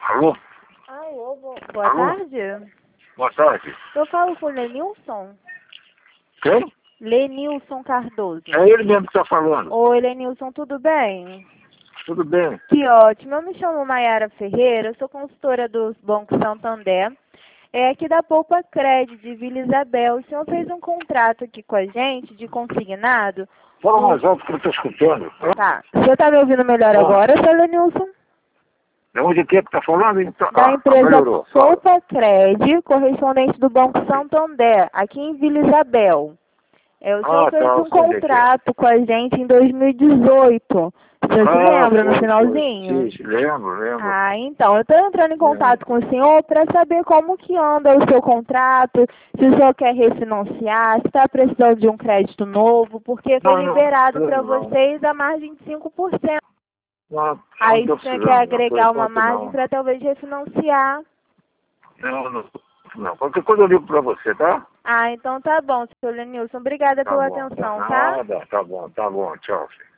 Alô? Alô, boa Alô? tarde. Boa tarde. Eu falo com o Lenilson? Quem? Lenilson Cardoso. É ele mesmo que está falando. Oi, Lenilson, tudo bem? Tudo bem? Que ótimo. Eu me chamo Maiara Ferreira, eu sou consultora do Banco Santander. É aqui da Poupa Cred, de Vila Isabel. O senhor fez um contrato aqui com a gente, de consignado. Fala mais alto que eu estou escutando. Tá. O senhor está me ouvindo melhor agora, seu Lenilson? De onde que está falando? Então, Da empresa melhorou. Fala. Poupa Cred, correspondente do Banco Santander, aqui em Vila Isabel. O senhor fez Tá, um contrato com a gente em 2018. O senhor se lembra no finalzinho? Sim, lembro. Ah, então, eu estou entrando em contato com o senhor para saber como que anda o seu contrato, se o senhor quer refinanciar, se está precisando de um crédito novo, porque foi liberado para vocês a margem de 5%. Aí o senhor quer agregar uma margem para talvez refinanciar. Não. Qualquer coisa eu ligo para você, tá? Ah, então tá bom, senhor Lenilson. Obrigada pela atenção, tá? Nada, tá bom. Tchau, filho.